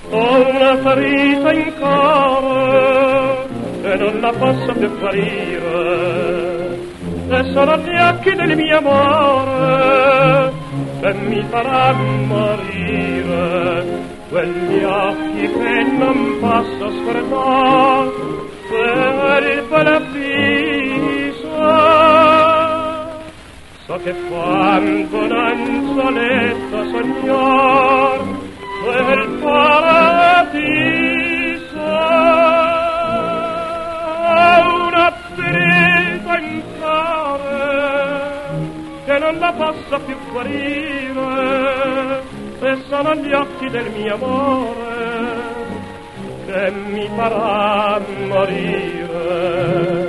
Ho una ferita in cuore e non la posso più guarire, e sono gli occhi del mio amore che mi faranno morire, quegli occhi che non posso sfrettare per il bel viso. So che quando non soletta sognar quel paradiso, una ferita in cuore che non la posso più guarire, e sono gli occhi del mio amore che mi faranno morire.